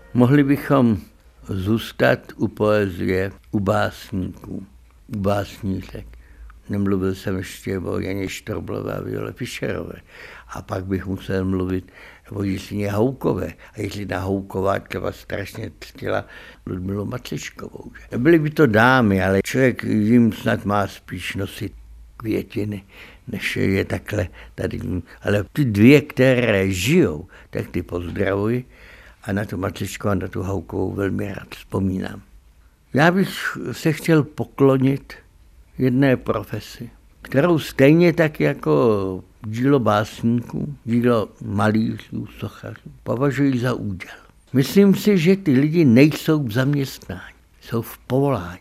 Mohli bychom zůstat u poezie, u básníků, u básníček. Nemluvil jsem ještě o Janě Štorblové a Viole Fischerové. A pak bych musel mluvit o Jiřině Houkové. A Jiřina Houková třeba strašně ctila Ludmilu Macliškovou. Byly by to dámy, ale člověk jim snad má spíš nosit květiny, než je takhle tady. Ale ty dvě, které žijou, tak ty pozdravuji a na tu Macliškovou a na tu Houkovou velmi rád vzpomínám. Já bych se chtěl poklonit jedné profesi, kterou stejně tak jako dílo básníků, dílo malířů, sochařů, považuji za úděl. Myslím si, že ty lidi nejsou v zaměstnání, jsou v povolání.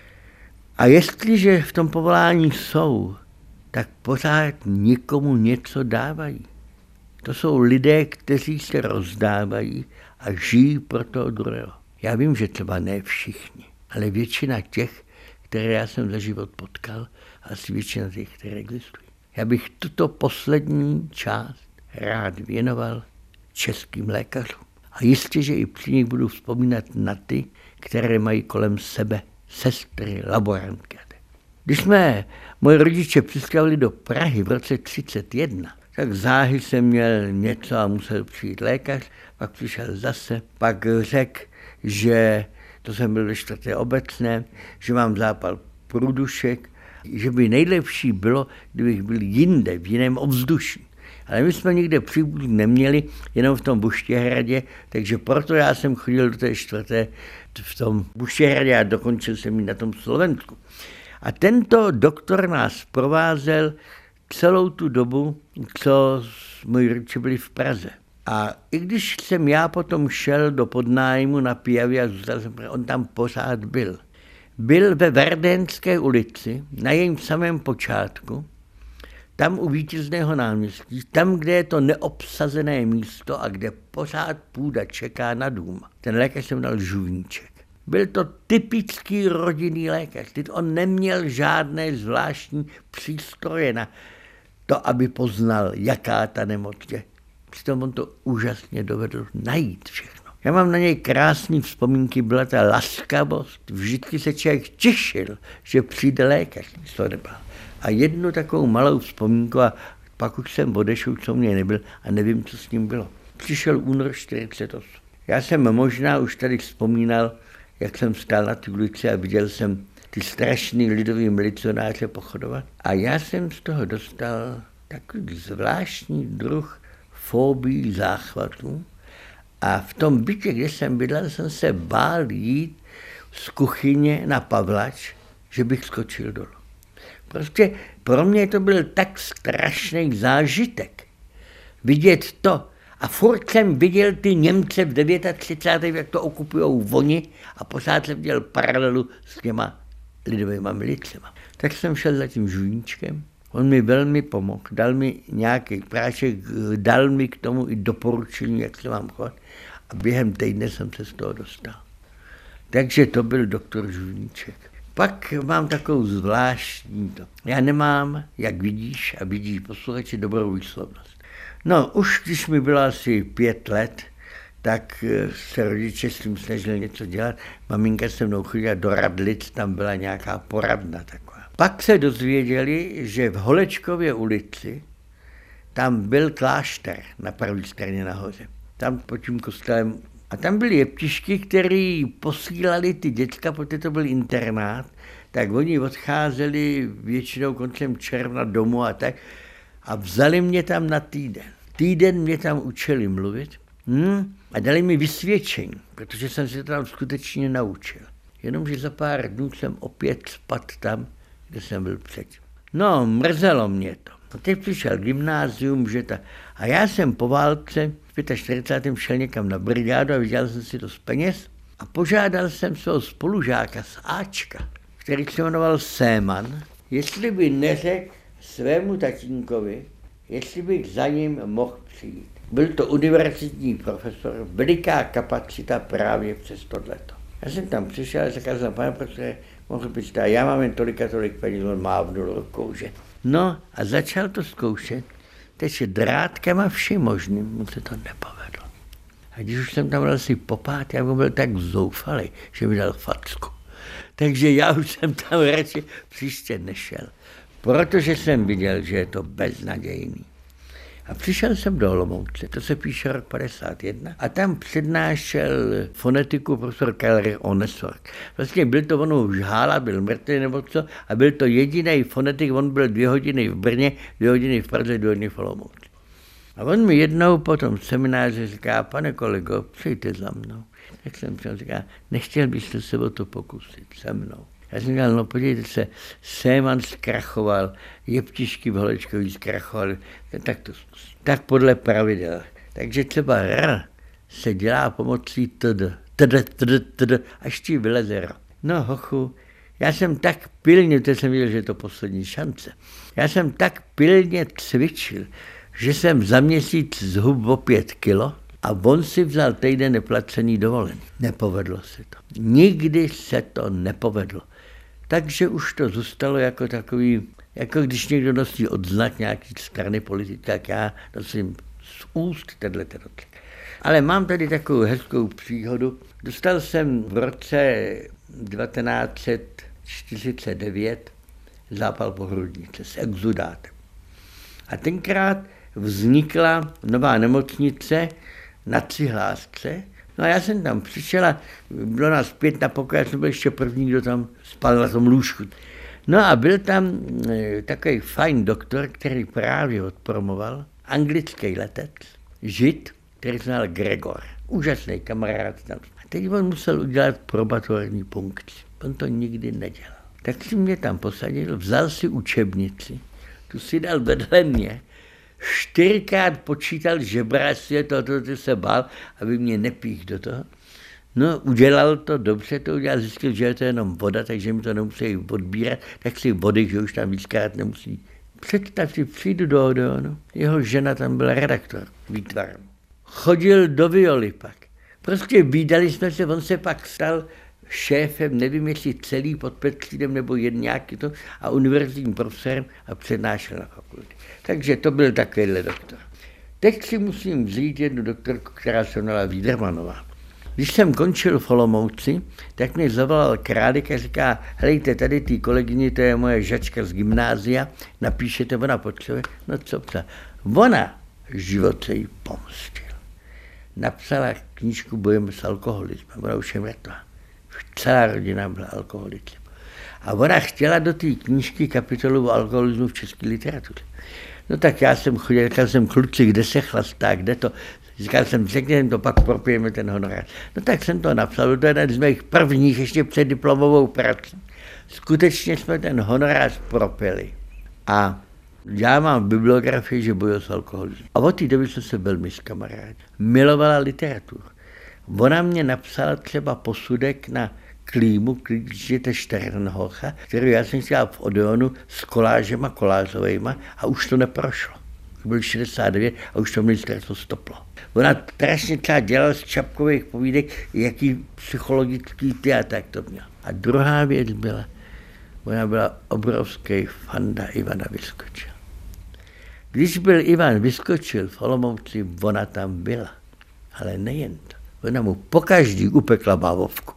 A jestliže v tom povolání jsou, tak pořád nikomu něco dávají. To jsou lidé, kteří se rozdávají a žijí pro toho druhého. Já vím, že třeba ne všichni, ale většina těch, které já jsem za život potkal, asi většina těch, které existují. Já bych tuto poslední část rád věnoval českým lékařům. A jistě, že i při nich budu vzpomínat na ty, které mají kolem sebe sestry, laborantky. Když jsme moji rodiče přistěhovali do Prahy v roce 1931, tak záhy jsem měl něco a musel přijít lékař, pak přišel zase, pak řekl, že to jsem byl ve 4. obecné, že mám zápal průdušek, že by nejlepší bylo, kdybych byl jinde, v jiném ovzduší. Ale my jsme nikde příbuzí neměli, jenom v tom Buštěhradě, takže proto já jsem chodil do té 4. v tom Buštěhradě a dokončil jsem ji na tom Slovensku. A tento doktor nás provázel celou tu dobu, co moji rodiče byli v Praze. A i když jsem já potom šel do podnájmu na Pijavě a zůstal jsem, on tam pořád byl. Byl ve Verdenské ulici, na jejím samém počátku, tam u Vítězného náměstí, tam, kde je to neobsazené místo a kde pořád půda čeká na dům. Ten lékař se jmenoval Žuvníček. Byl to typický rodinný lékař. On neměl žádné zvláštní přístroje na to, aby poznal, jaká ta nemoc je. Přitom on to úžasně dovedl najít všechno. Já mám na něj krásné vzpomínky, byla ta laskavost. Vždycky se člověk těšil, že přijde lékař. To nebyla. A jednu takovou malou vzpomínku a pak už jsem odešel, co mě nebyl a nevím, co s ním bylo. Přišel únor 48. Já jsem možná už tady vzpomínal, jak jsem stál na té ulici a viděl jsem ty strašný lidový milicionáře pochodovat. A já jsem z toho dostal takový zvláštní druh fobii záchvatů. A v tom bytě, kde jsem bydlel, jsem se bál jít z kuchyně na Pavlač, že bych skočil dolů. Prostě pro mě to byl tak strašný zážitek vidět to. A furt jsem viděl ty Němce v 39. jak to okupujou oni a pořád jsem viděl paralelu s těma lidovými milicema. Tak jsem šel za tím Žujníčkem. On mi velmi pomohl, dal mi nějaký prášek, dal mi k tomu i doporučení, jak se mám chovat. A během týdne jsem se z toho dostal. Takže to byl doktor Žujníček. Pak mám takovou zvláštní to. Já nemám, jak vidíš a vidíš posluchači, dobrou výslovnost. No, už když mi bylo asi 5 let, tak se rodiče s tím snažili něco dělat. Maminka se mnou chodila do Radlic, tam byla nějaká poradna taková. Pak se dozvěděli, že v Holečkově ulici tam byl klášter na pravé straně nahoře. Tam pod tím kostelem. A tam byly jeptišky, který posílali ty děcka, protože to byl internát, tak oni odcházeli většinou koncem června domů a tak a vzali mě tam na týden. Týden mě tam učili mluvit a dali mi vysvědčení, protože jsem se tam skutečně naučil. Jenomže za pár dnů jsem opět spadl tam, kde jsem byl předtím. No, mrzelo mě to. A teď přišel gymnázium, a já jsem po válce v 45. šel někam na brigádu a vydělal jsem si to z peněz a požádal jsem svého spolužáka z Ačka, který se jmenoval Séman, jestli by neřekl svému tatínkovi, jestli bych za ním mohl přijít. Byl to univerzitní profesor, veliká kapacita právě přes tohleto. Já jsem tam přišel a řekl jsem, pane profesore, mohl byste, já mám jen tolik peněz, on mávnul rukou, že. No a začal to zkoušet, takže drátkama vším možným mu se to nepovedlo. A když už jsem tam byl asi popát, já byl tak zoufalý, že mi dal facku. Takže já už jsem tam radši příště nešel, protože jsem viděl, že je to beznadějný. A přišel jsem do Olomouce, to se píše rok 51, a tam přednášel fonetiku profesor Karl Onesorg. Vlastně byl to on už hála, byl mrtvý nebo co, a byl to jediný fonetik, on byl 2 hodiny v Brně, 2 hodiny v Praze, 2 hodiny v Olomouci. A on mi jednou po tom semináři říká, pane kolego, přijďte za mnou. Tak jsem přijel, říká, nechtěl byste se o to pokusit se mnou. Já jsem říkal, no podívejte se, Séman zkrachoval, Jeptišky v Holečkový zkrachoval, tak to zkusím. Tak podle pravidel. Takže třeba R se dělá pomocí td, až ti vyleze R. No hochu, já jsem tak pilně, to jsem viděl, že je to poslední šance, já jsem tak pilně cvičil, že jsem za měsíc zhub o 5 kilo a on si vzal týden neplacený dovolený. Nepovedlo se to. Nikdy se to nepovedlo. Takže už to zůstalo jako takový, jako když někdo nosí odznak nějaký strany politiky, tak já nosím z úst tenhle odznak. Ale mám tady takovou hezkou příhodu. Dostal jsem v roce 1949 zápal pohrudnice s exudátem. A tenkrát vznikla nová nemocnice na Cihlásce. No a já jsem tam přišel a bylo nás 5 na pokoji, já jsem byl ještě první, kdo tam spal na tom lůžku. No a byl tam takový fajn doktor, který právě odpromoval, anglický letec, Žid, který se jmenoval Gregor. Úžasný kamarád tam. A teď on musel udělat probatorní punkci. On to nikdy nedělal. Tak si mě tam posadil, vzal si učebnici, tu si dal vedle mě, 4krát počítal žebráci, toto se bál, aby mě nepích do toho. No, udělal to, dobře to udělal, zjistil, že je to jenom voda, takže mi to nemusí odbírat, tak si vody, že už tam víckrát nemusí. Představ si, přijdu do Odeonu, jeho žena tam byla redaktor, výtvarem. Chodil do Violy pak. Prostě vídali jsme se, on se pak stal šéfem, nevím jestli celý pod Petřídem nebo jen nějaký to, a univerzitním profesorem a přednášel na fakultě. Takže to byl takovýhle doktor. Teď si musím vzít jednu doktorku, která se jmenovala Wiedermannová. Když jsem končil v Olomouci, tak mě zavolal Králík a říká, helejte, tady ty kolegyně, to je moje žačka z gymnázia, napíšete, ona potřebuje. No co psala? Ona život se jí pomstil. Napsala knížku Bojujeme s alkoholismem, ona už je mrtvá. Celá rodina byla alkoholikem. A ona chtěla do té knížky kapitolu o alkoholismu v české literatuře. No tak já jsem chodil, říkal jsem, kluci, kde se chlastá, kde to? Říkal jsem, řekněme to, pak propijeme ten honorář. No tak jsem to napsal, to je jeden z mých prvních, ještě před diplomovou prací. Skutečně jsme ten honorář propili. A já mám v bibliografii, že bojuji s alkoholismem. A od té doby jsme se velmi zkamarádili. Milovala literaturu. Ona mě napsala třeba posudek na Klímu, Klíčete Šternhocha, který já jsem dělal v Odeonu s kolážema kolázovejma a už to neprošlo. Byl 69 a už to ministerstvo stoplo. Ona strašně třeba dělala z Čapkových povídek, jaký psychologický a tak to měl. A druhá věc byla, ona byla obrovský fanda Ivana Vyskočila. Když byl Ivan Vyskočil v Olomouci, ona tam byla. Ale nejen to. Ona mu pokaždý upekla bávovku.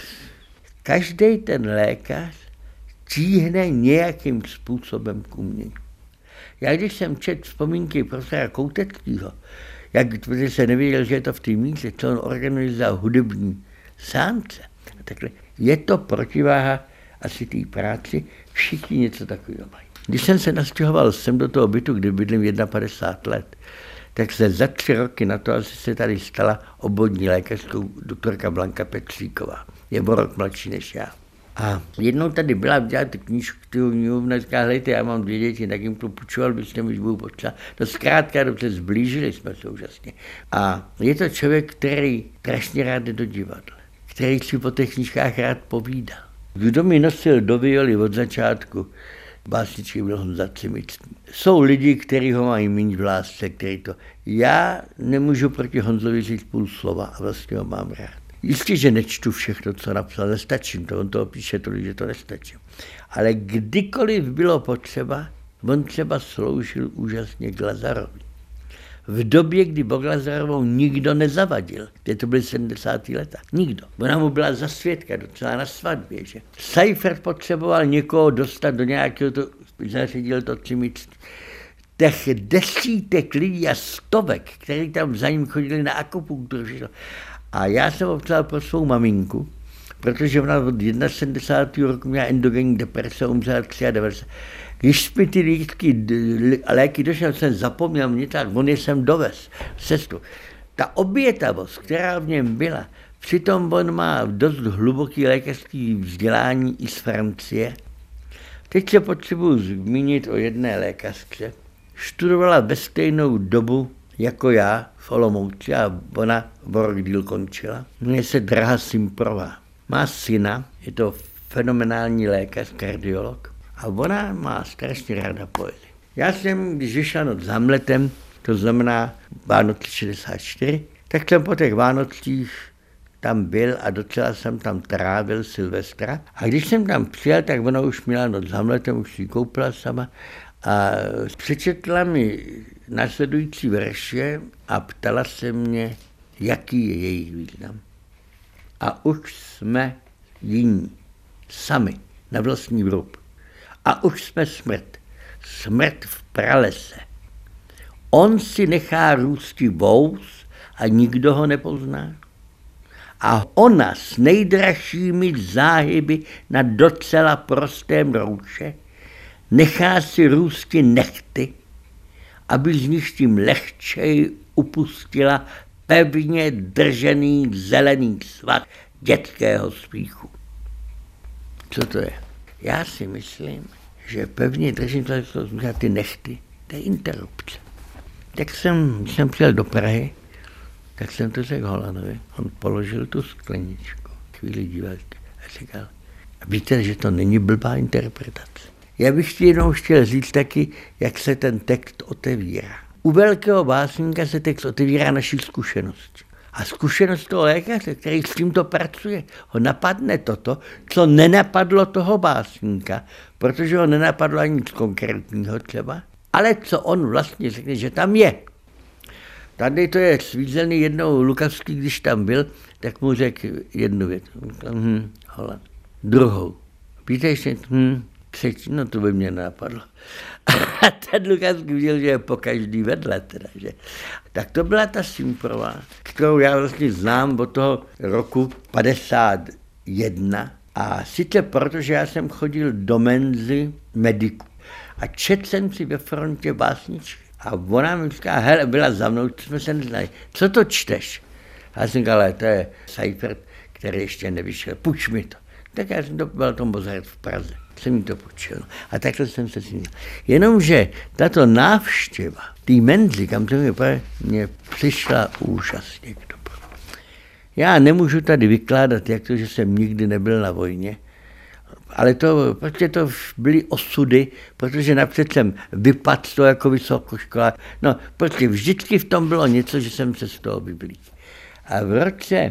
Každý ten lékař tíhne nějakým způsobem k umění. Já když jsem četl vzpomínky profesora Kouteckého, jak se nevěděl, že je to v té míře, co on organizoval hudební sánce, takhle, je to protiváha asi té práci, všichni něco takového mají. Když jsem se nastěhoval sem do toho bytu, kde bydlím 51 let, tak se za 3 roky na to asi se tady stala obvodní lékařskou doktorka Blanka Petříková. Je o rok mladší než já. A jednou tady byla dělat knížku, kterou říká, hejte, já mám 2 děti, tak jim to půjčoval, byste mi budu potřeba. No zkrátka dobře, zblížili jsme se úžasně. A je to člověk, který strašně rád jde do divadla, který si po těch knížkách rád povídal. Kdo mi nosil do Violy od začátku, básničky byl Honza Cimicný. Jsou lidi, kteří ho mají méně v lásce, který to... Já nemůžu proti Honzovi říct půl slova a vlastně ho mám rád. Jistě, že nečtu všechno, co napsal, nestačím to, on toho píše tolik, že to nestačím. Ale kdykoliv bylo potřeba, on třeba sloužil úžasně k Lazarovi. v době, kdy Boglazarovou nikdo nezavadil. To byly 70. leta. Nikdo. Ona mu byla za svědka docela na svatbě, že? Seifert potřeboval někoho dostat do nějakého, zařídil to Třimictví. Těch desítek lidí a stovek, kteří tam za ním chodili na akupunkturu. A já jsem ho ptal pro svou maminku, protože ona od 71. roku měla endogenní deprese, umřela 93. Když mi ty léky došel, jsem zapomněl mě, tak on je sem dovez, cestu. Ta obětavost, která v něm byla, přitom on má dost hluboký lékařský vzdělání i z Francie. Teď se potřebuji zmínit o jedné lékařce. Študovala ve stejnou dobu jako já v Olomouci a ona o rok díl končila. Jmenuje se Draha Simprová. Má syna, je to fenomenální lékař, kardiolog. A ona má strašně ráda poezii. Já jsem, když vyšla Noc s Hamletem, to znamená Vánoce 64, tak jsem po těch Vánocích tam byl a docela jsem tam trávil Silvestra. A když jsem tam přijel, tak ona už měla Noc s Hamletem, už si koupila sama a přečetla mi následující verše a ptala se mě, jaký je jejich význam. A už jsme jiní, sami, na vlastní vrub. A už jsme smrt v pralese. On si nechá růsti vous a nikdo ho nepozná. A ona s nejdražšími záhyby na docela prostém rouše nechá si růsti nechty, aby z nich tím lehčej upustila pevně držený zelený svah dětského smíchu. Co to je? Já si myslím, že pevně držím ty nechty, to je interrupce. Tak když jsem přijel do Prahy, tak jsem to řekl Holanovi. On položil tu skleničku, chvíli díval a říkal, a víte, že to není blbá interpretace. Já bych ti jenom chtěl říct taky, jak se ten text otevírá. U velkého básníka se text otevírá naší zkušenosti. A zkušenost toho lékaře, který s tímto pracuje, ho napadne toto, co nenapadlo toho básníka, protože ho nenapadlo ani nic konkrétního třeba, ale co on vlastně řekne, že tam je. Tady to je svízelný jednou Lukavský, když tam byl, tak mu řekl jednu věc. Holand. Druhou. Víte ještě, třetí, no to by mě napadlo. A ten Lukavský viděl, že je po každý vedle teda, že. Tak to byla ta Simprová, kterou já vlastně znám od toho roku 51. A sice protože já jsem chodil do menzy mediků. A četl jsem si ve frontě básničky. A ona mi říká, hele, byla za mnou, jsme se neznali. Co to čteš? A já jsem říkal, ale to je Seifert, který ještě nevyšel, půjč mi to. Tak já jsem to byl tom Mozart v Praze. Jsem mi to půjčil. A takhle jsem se směl. Jenomže tato návštěva té menzy, kam to mě přišla úžasně k dobru. Já nemůžu tady vykládat, jak to, že jsem nikdy nebyl na vojně, ale to byly osudy, protože napřed jsem vypadl to jako vysokoškolák. No, protože vždycky v tom bylo něco, že jsem se z toho vyblík. A v roce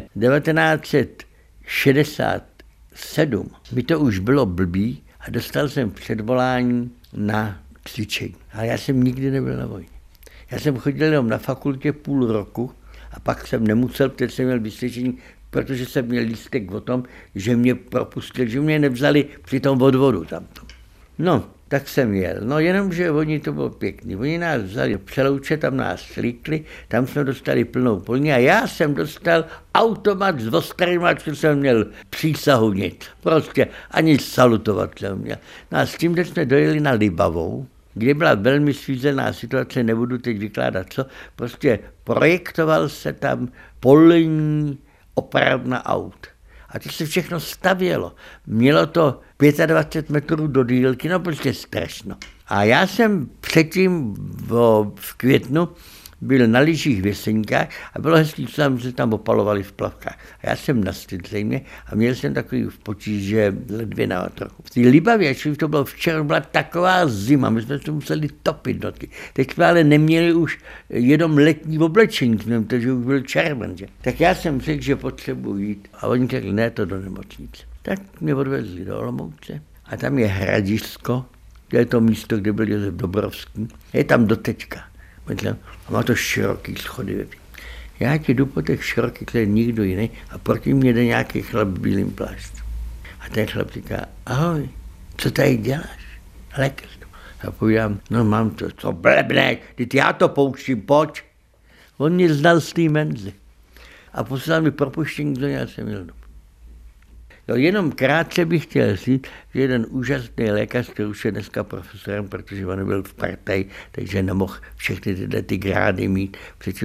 1967 mi to už bylo blbý a dostal jsem předvolání na cvičení. A já jsem nikdy nebyl na vojně. Já jsem chodil jenom na fakultě půl roku a pak jsem nemusel, protože jsem měl vysvědčení, protože jsem měl lístek o tom, že mě propustili, že mě nevzali při tom odvodu tamto. No, tak jsem jel. No jenomže oni to bylo pěkný. Oni nás vzali Přelouče, tam nás slíkli, tam jsme dostali plnou polní a já jsem dostal automat s ostrýma, že jsem měl přísahu nic. Prostě ani salutovat jsem měl. No a s tím, že jsme dojeli na Libavou, kde byla velmi svízelná situace, nebudu teď vykládat co, prostě projektoval se tam polní opravna aut. A to se všechno stavělo. Mělo to 25 metrů do délky, no prostě strašno. A já jsem předtím v květnu byl na lyžích v Jeseníkách a bylo hezký, že se tam opalovali v plavkách. A já jsem nastydl zřejmě a měl jsem takový v potíže ledvina trochu. V té Libavě, to bylo včera, byla taková zima, my jsme to museli topit notky. Teď jsme ale neměli už jenom letní oblečení, protože už byl červen. Že? Tak já jsem řekl, že potřebuji jít. A oni řekli, ne, to do nemocnice. Tak mě odvezli do Olomouce a tam je Hradisko, to je to místo, kde byl Josef Dobrovský. Je tam doteďka. A má to široký schody. Já ti jdu po těch širokých, to je nikdo jiný, a proti mě jde nějaký chlap v bílým plášti. A ten chlap říká, ahoj, co tady děláš? Lékař. Já povídám, no mám to, co blbne, teď já to pouštím, pojď. On mě znal z té menzy. A poslal mi propuštění, do něj jsem měl. Jo, jenom krátce bych chtěl říct, že jeden úžasný lékař, který už je dneska profesorem, protože on byl v partaji, takže nemohl všechny ty grády mít,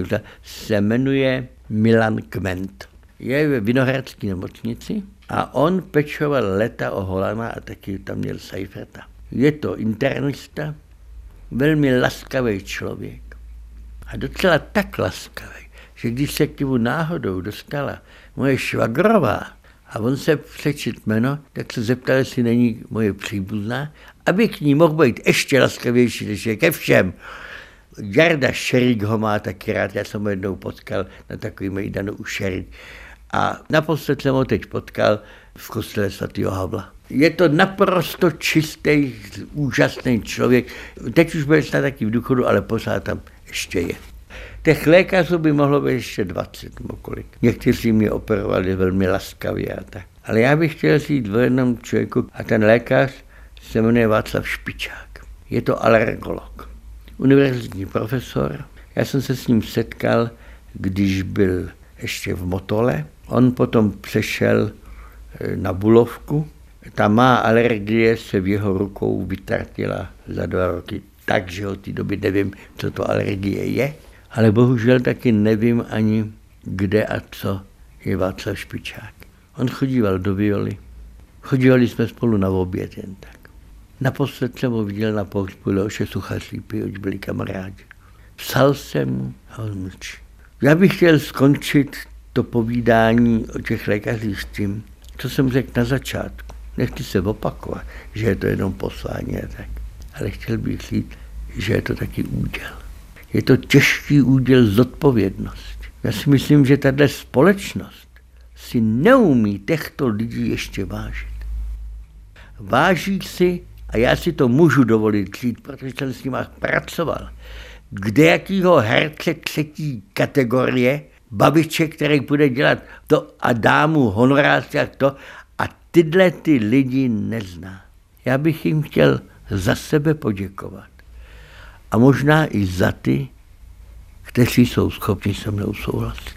se jmenuje Milan Kment. Je ve Vinohradské nemocnici a on pečoval léta o Holana a taky tam měl Seiferta. Je to internista, velmi laskavý člověk. A docela tak laskavý, že když se k němu náhodou dostala moje švagrová a on se přečet jméno, tak se zeptal, jestli není moje příbuzná, aby k ní mohl být ještě laskavější, než je ke všem. Jarda Šerík ho má taky rád, já jsem ho jednou potkal na takový mejdanu u Šerík. A naposled jsem ho teď potkal v kostele svatého Havla. Je to naprosto čistý, úžasný člověk. Teď už bude snad taky v důchodu, ale pořád tam ještě je. Těch lékařů by mohlo být ještě 20 nebo kolik. Někteří mě operovali velmi laskavě a tak. Ale já bych chtěl říct o jednom člověku a ten lékař se jmenuje Václav Špičák. Je to alergolog, univerzitní profesor. Já jsem se s ním setkal, když byl ještě v Motole. On potom přešel na Bulovku. Ta má alergie se v jeho rukou vytratila za 2 roky, takže od té doby nevím, co to alergie je. Ale bohužel taky nevím ani, kde a co je Václav Špičák. On chodíval do Violy. Chodívali jsme spolu na oběd jen tak. Naposled jsem ho viděl na pohřbu Leoše Suchaslípy, už byli kamarádi. Psal jsem mu a on mlčí. Já bych chtěl skončit to povídání o těch lékařích s tím, co jsem řekl na začátku. Nechci se opakovat, že je to jenom poslání a tak. Ale chtěl bych říct, že je to taky úděl. Je to těžký úděl zodpovědnosti. Já si myslím, že tato společnost si neumí těchto lidí ještě vážit. Váží si, a já si to můžu dovolit říct, protože jsem s nimi pracoval, kdejakýho herce 3. kategorie, babiče, který bude dělat to a dámu honorář jak to, a tyhle ty lidi nezná. Já bych jim chtěl za sebe poděkovat. A možná i za ty, kteří jsou schopni se mnou souhlasit.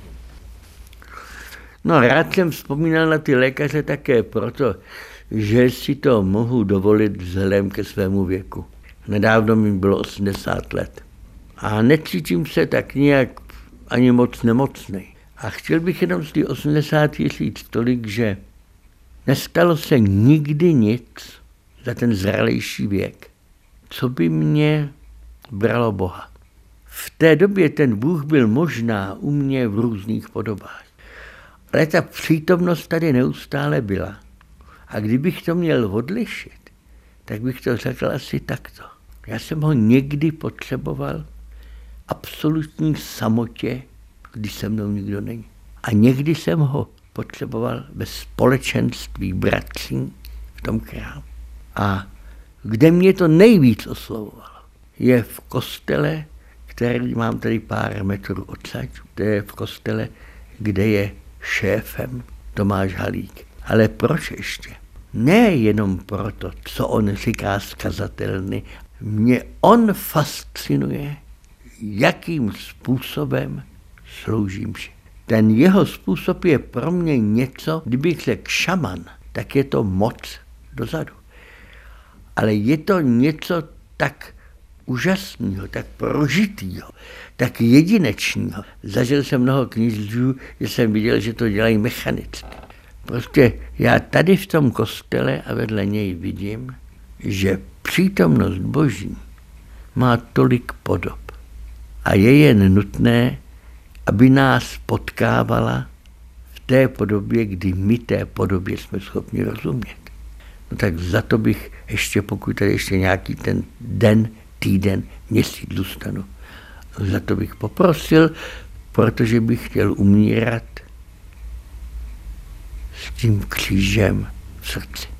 No, rád jsem vzpomínal na ty lékaře také proto, že si to mohu dovolit vzhledem ke svému věku. Nedávno mi bylo 80 let. A necítím se tak nějak ani moc nemocnej. A chtěl bych jenom z těch 80 říct tolik, že nestalo se nikdy nic za ten zralejší věk, co by mě bralo Boha. V té době ten Bůh byl možná u mě v různých podobách. Ale ta přítomnost tady neustále byla. A kdybych to měl odlišit, tak bych to řekl asi takto. Já jsem ho někdy potřeboval absolutní samotě, když se mnou nikdo není. A někdy jsem ho potřeboval ve společenství bratří v tom krámu. A kde mě to nejvíc oslovovalo, je v kostele, který mám tady pár metrů odsaď. To je v kostele, kde je šéfem Tomáš Halík. Ale proč ještě? Ne jenom proto, co on říká z kazatelny. Mě on fascinuje, jakým způsobem slouží mši. Ten jeho způsob je pro mě něco, kdybych řekl šaman, tak je to moc dozadu. Ale je to něco tak úžasného, tak prožitého, tak jedinečného. Zažil jsem mnoho knížů, že jsem viděl, že to dělají mechanicky. Prostě já tady v tom kostele a vedle něj vidím, že přítomnost Boží má tolik podob. A je jen nutné, aby nás potkávala v té podobě, kdy my té podobě jsme schopni rozumět. No tak za to bych ještě, pokud tady ještě nějaký ten den, týden, měsíc zůstanu, za to bych poprosil, protože bych chtěl umírat s tím křížem v srdci.